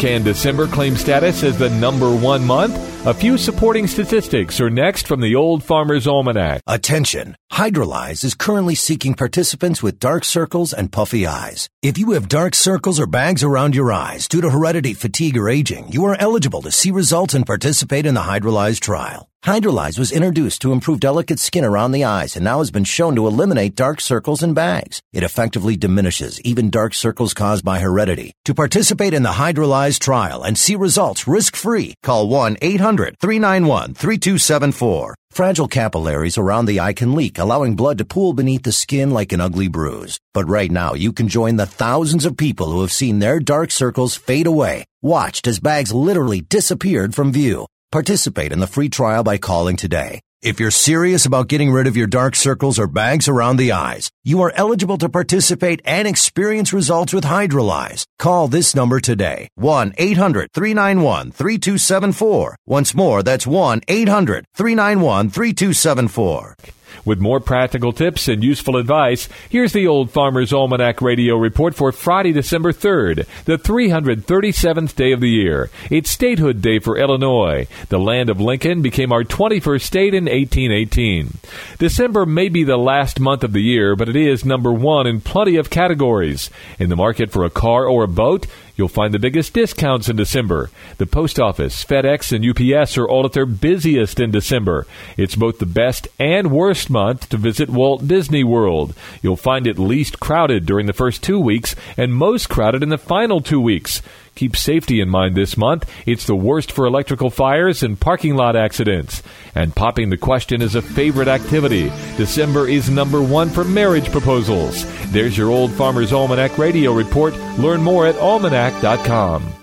Can December claim status as the number one month? A few supporting statistics are next from the Old Farmer's Almanac. Attention! Hydrolyze is currently seeking participants with dark circles and puffy eyes. If you have dark circles or bags around your eyes due to heredity, fatigue, or aging, you are eligible to see results and participate in the Hydrolyze trial. Hydrolyze was introduced to improve delicate skin around the eyes and now has been shown to eliminate dark circles and bags. It effectively diminishes even dark circles caused by heredity. To participate in the Hydrolyze trial and see results risk-free, call 1-800-391-3274. Fragile capillaries around the eye can leak, allowing blood to pool beneath the skin like an ugly bruise. But right now, you can join the thousands of people who have seen their dark circles fade away, watched as bags literally disappeared from view. Participate in the free trial by calling today. If you're serious about getting rid of your dark circles or bags around the eyes, you are eligible to participate and experience results with Hydrolyze. Call this number today, 1-800-391-3274. Once more, that's 1-800-391-3274. With more practical tips and useful advice, here's the Old Farmer's Almanac Radio Report for Friday, December 3rd, the 337th day of the year. It's Statehood Day for Illinois. The land of Lincoln became our 21st state in 1818. December may be the last month of the year, but it is number one in plenty of categories. In the market for a car or a boat, you'll find the biggest discounts in December. The Post Office, FedEx, and UPS are all at their busiest in December. It's both the best and worst month to visit Walt Disney World. You'll find it least crowded during the first 2 weeks and most crowded in the final 2 weeks. Keep safety in mind this month. It's the worst for electrical fires and parking lot accidents. And popping the question is a favorite activity. December is number one for marriage proposals. There's your Old Farmer's Almanac Radio Report. Learn more at almanac.com.